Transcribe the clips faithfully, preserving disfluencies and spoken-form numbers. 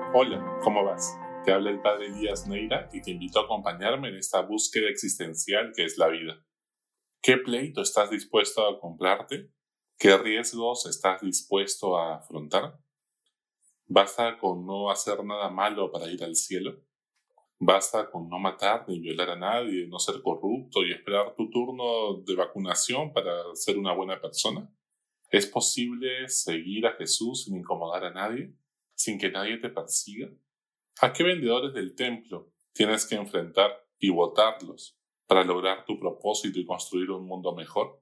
Hola, ¿cómo vas? Te habla el padre Elías Neira y te invito a acompañarme en esta búsqueda existencial que es la vida. ¿Qué pleito estás dispuesto a comprarte? ¿Qué riesgos estás dispuesto a afrontar? ¿Basta con no hacer nada malo para ir al cielo? ¿Basta con no matar ni violar a nadie, no ser corrupto y esperar tu turno de vacunación para ser una buena persona? ¿Es posible seguir a Jesús sin incomodar a nadie? ¿Sin que nadie te persiga? ¿A qué vendedores del templo tienes que enfrentar y votarlos para lograr tu propósito y construir un mundo mejor?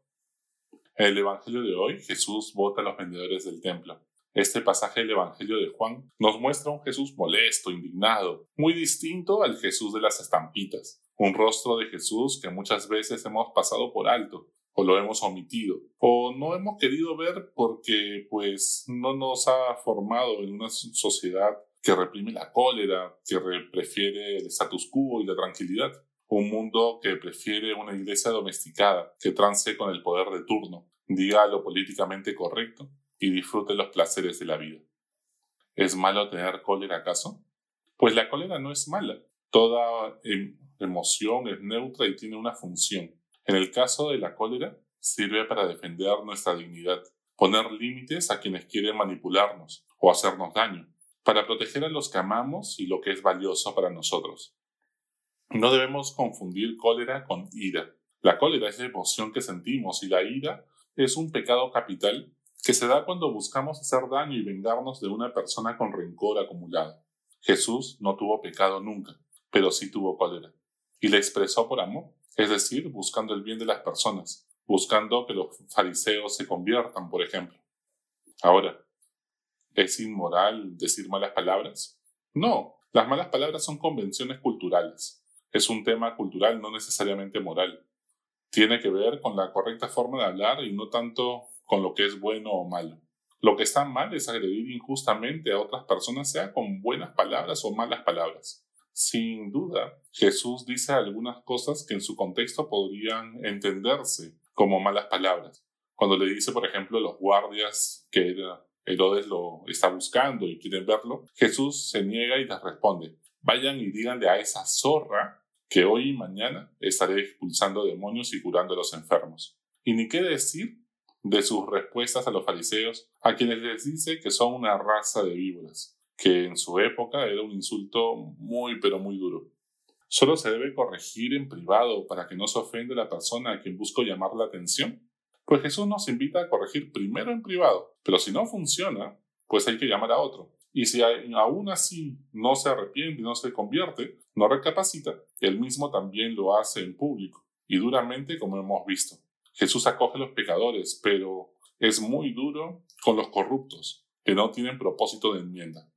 En el Evangelio de hoy, Jesús vota a los vendedores del templo. Este pasaje del Evangelio de Juan nos muestra un Jesús molesto, indignado, muy distinto al Jesús de las estampitas. Un rostro de Jesús que muchas veces hemos pasado por alto, o lo hemos omitido, o no hemos querido ver porque pues no nos ha formado en una sociedad que reprime la cólera, que prefiere el status quo y la tranquilidad. Un mundo que prefiere una iglesia domesticada, que trance con el poder de turno, diga lo políticamente correcto y disfrute los placeres de la vida. ¿Es malo tener cólera acaso? Pues la cólera no es mala. Toda em- emoción es neutra y tiene una función. En el caso de la cólera, sirve para defender nuestra dignidad, poner límites a quienes quieren manipularnos o hacernos daño, para proteger a los que amamos y lo que es valioso para nosotros. No debemos confundir cólera con ira. La cólera es la emoción que sentimos y la ira es un pecado capital que se da cuando buscamos hacer daño y vengarnos de una persona con rencor acumulado. Jesús no tuvo pecado nunca, pero sí tuvo cólera. Y la expresó por amor, es decir, buscando el bien de las personas, buscando que los fariseos se conviertan, por ejemplo. Ahora, ¿es inmoral decir malas palabras? No, las malas palabras son convenciones culturales. Es un tema cultural, no necesariamente moral. Tiene que ver con la correcta forma de hablar y no tanto con lo que es bueno o malo. Lo que está mal es agredir injustamente a otras personas, sea con buenas palabras o malas palabras. Sin duda, Jesús dice algunas cosas que en su contexto podrían entenderse como malas palabras. Cuando le dice, por ejemplo, a los guardias que Herodes lo está buscando y quieren verlo, Jesús se niega y les responde: vayan y díganle a esa zorra que hoy y mañana estaré expulsando demonios y curando a los enfermos. Y ni qué decir de sus respuestas a los fariseos, a quienes les dice que son una raza de víboras, que en su época era un insulto muy pero muy duro. ¿Solo se debe corregir en privado para que no se ofenda a la persona a quien busco llamar la atención? Pues Jesús nos invita a corregir primero en privado, pero si no funciona, pues hay que llamar a otro. Y si aún así no se arrepiente y no se convierte, no recapacita, él mismo también lo hace en público, y duramente, como hemos visto. Jesús acoge a los pecadores, pero es muy duro con los corruptos, que no tienen propósito de enmienda.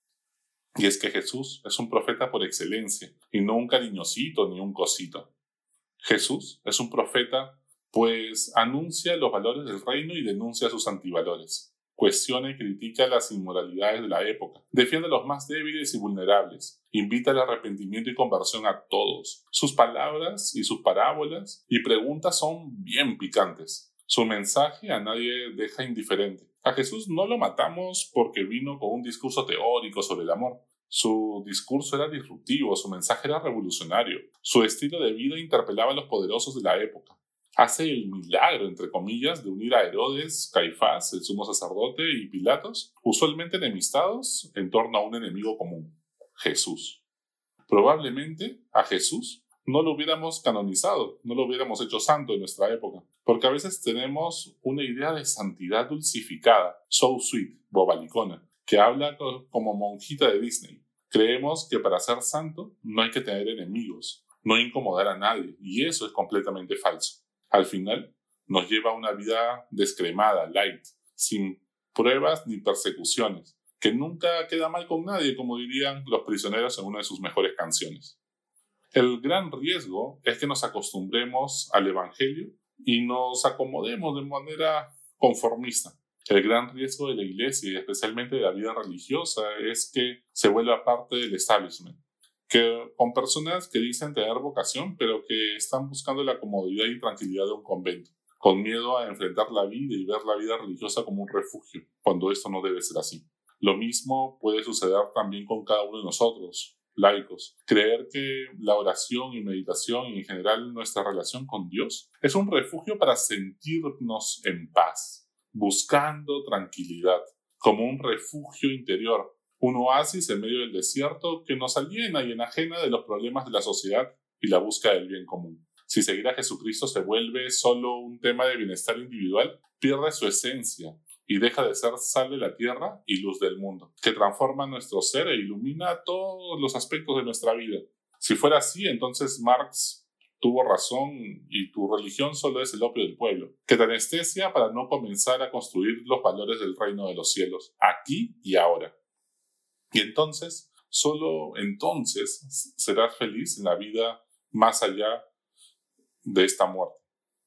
Y es que Jesús es un profeta por excelencia, y no un cariñosito ni un cosito. Jesús es un profeta, pues anuncia los valores del reino y denuncia sus antivalores. Cuestiona y critica las inmoralidades de la época, defiende a los más débiles y vulnerables, invita al arrepentimiento y conversión a todos. Sus palabras y sus parábolas y preguntas son bien picantes. Su mensaje a nadie deja indiferente. A Jesús no lo matamos porque vino con un discurso teórico sobre el amor. Su discurso era disruptivo, su mensaje era revolucionario, su estilo de vida interpelaba a los poderosos de la época. Hace el milagro, entre comillas, de unir a Herodes, Caifás, el sumo sacerdote, y Pilatos, usualmente enemistados en torno a un enemigo común: Jesús. Probablemente a Jesús no lo hubiéramos canonizado, no lo hubiéramos hecho santo en nuestra época, porque a veces tenemos una idea de santidad dulcificada, so sweet, bobalicona, que habla como monjita de Disney. Creemos que para ser santo no hay que tener enemigos, no incomodar a nadie, y eso es completamente falso. Al final, nos lleva a una vida descremada, light, sin pruebas ni persecuciones, que nunca queda mal con nadie, como dirían los prisioneros en una de sus mejores canciones. El gran riesgo es que nos acostumbremos al Evangelio y nos acomodemos de manera conformista. El gran riesgo de la iglesia y especialmente de la vida religiosa es que se vuelva parte del establishment, que con personas que dicen tener vocación, pero que están buscando la comodidad y tranquilidad de un convento, con miedo a enfrentar la vida y ver la vida religiosa como un refugio, cuando esto no debe ser así. Lo mismo puede suceder también con cada uno de nosotros, laicos. Creer que la oración y meditación y en general nuestra relación con Dios es un refugio para sentirnos en paz, buscando tranquilidad, como un refugio interior, un oasis en medio del desierto que nos aliena y enajena de los problemas de la sociedad y la búsqueda del bien común. Si seguir a Jesucristo se vuelve solo un tema de bienestar individual, pierde su esencia y deja de ser sal de la tierra y luz del mundo, que transforma nuestro ser e ilumina todos los aspectos de nuestra vida. Si fuera así, entonces Marx tuvo razón y tu religión solo es el opio del pueblo, que te anestesia para no comenzar a construir los valores del reino de los cielos, aquí y ahora. Y entonces, solo entonces serás feliz en la vida más allá de esta muerte.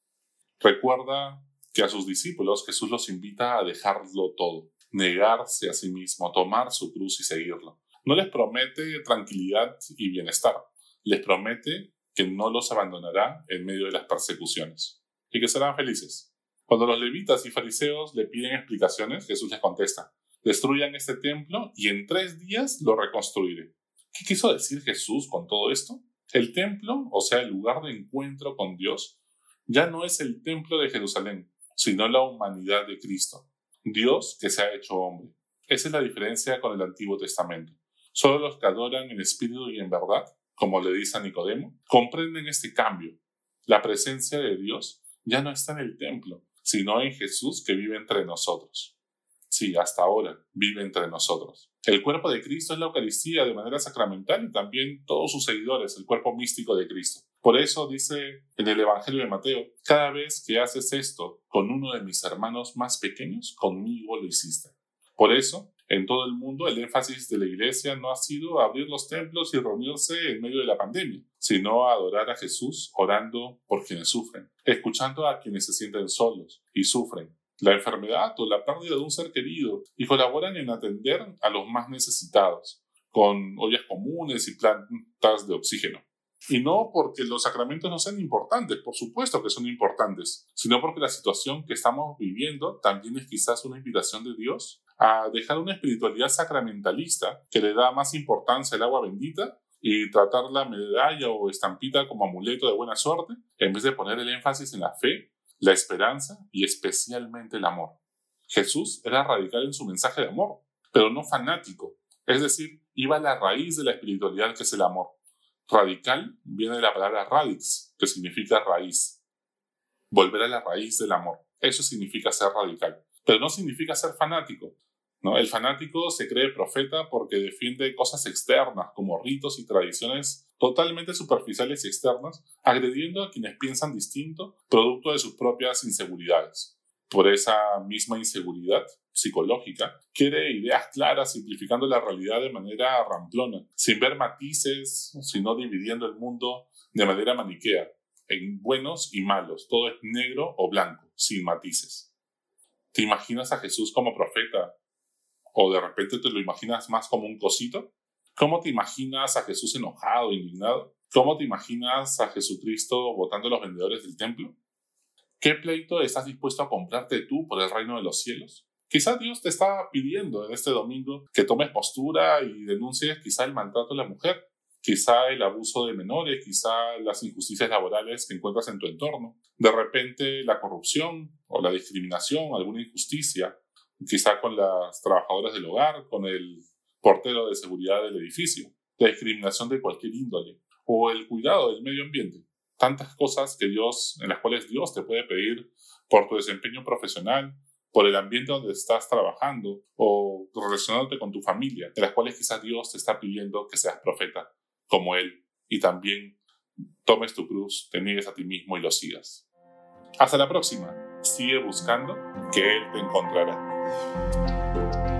Recuerda que a sus discípulos Jesús los invita a dejarlo todo, negarse a sí mismo, tomar su cruz y seguirlo. No les promete tranquilidad y bienestar, les promete que no los abandonará en medio de las persecuciones y que serán felices. Cuando los levitas y fariseos le piden explicaciones, Jesús les contesta: destruyan este templo y en tres días lo reconstruiré. ¿Qué quiso decir Jesús con todo esto? El templo, o sea, el lugar de encuentro con Dios, ya no es el templo de Jerusalén, sino la humanidad de Cristo. Dios que se ha hecho hombre. Esa es la diferencia con el Antiguo Testamento. Solo los que adoran en espíritu y en verdad, como le dice a Nicodemo, comprenden este cambio. La presencia de Dios ya no está en el templo, sino en Jesús que vive entre nosotros. Sí, hasta ahora vive entre nosotros. El cuerpo de Cristo es la Eucaristía de manera sacramental y también todos sus seguidores, el cuerpo místico de Cristo. Por eso dice en el Evangelio de Mateo: cada vez que haces esto con uno de mis hermanos más pequeños, conmigo lo hiciste. Por eso, en todo el mundo, el énfasis de la Iglesia no ha sido abrir los templos y reunirse en medio de la pandemia, sino adorar a Jesús orando por quienes sufren, escuchando a quienes se sienten solos y sufren la enfermedad o la pérdida de un ser querido y colaboran en atender a los más necesitados, con ollas comunes y plantas de oxígeno. Y no porque los sacramentos no sean importantes, por supuesto que son importantes, sino porque la situación que estamos viviendo también es quizás una invitación de Dios a dejar una espiritualidad sacramentalista que le da más importancia al agua bendita y tratar la medalla o estampita como amuleto de buena suerte, en vez de poner el énfasis en la fe, la esperanza y especialmente el amor. Jesús era radical en su mensaje de amor, pero no fanático, es decir, iba a la raíz de la espiritualidad que es el amor. Radical viene de la palabra radix, que significa raíz. Volver a la raíz del amor. Eso significa ser radical, pero no significa ser fanático, ¿no? El fanático se cree profeta porque defiende cosas externas como ritos y tradiciones totalmente superficiales y externas, agrediendo a quienes piensan distinto, producto de sus propias inseguridades. Por esa misma inseguridad psicológica, quiere ideas claras, simplificando la realidad de manera ramplona, sin ver matices, sino dividiendo el mundo de manera maniquea, en buenos y malos. Todo es negro o blanco, sin matices. ¿Te imaginas a Jesús como profeta? ¿O de repente te lo imaginas más como un cosito? ¿Cómo te imaginas a Jesús enojado, indignado? ¿Cómo te imaginas a Jesucristo botando a los vendedores del templo? ¿Qué pleito estás dispuesto a comprarte tú por el reino de los cielos? Quizá Dios te está pidiendo en este domingo que tomes postura y denuncies quizá el maltrato de la mujer, quizá el abuso de menores, quizá las injusticias laborales que encuentras en tu entorno, de repente la corrupción o la discriminación, alguna injusticia, quizá con las trabajadoras del hogar, con el portero de seguridad del edificio, la discriminación de cualquier índole, o el cuidado del medio ambiente. Tantas cosas que Dios, en las cuales Dios te puede pedir por tu desempeño profesional, por el ambiente donde estás trabajando, o relacionándote con tu familia, de las cuales quizás Dios te está pidiendo que seas profeta, como Él, y también tomes tu cruz, te niegues a ti mismo y lo sigas. Hasta la próxima. Sigue buscando, que Él te encontrará.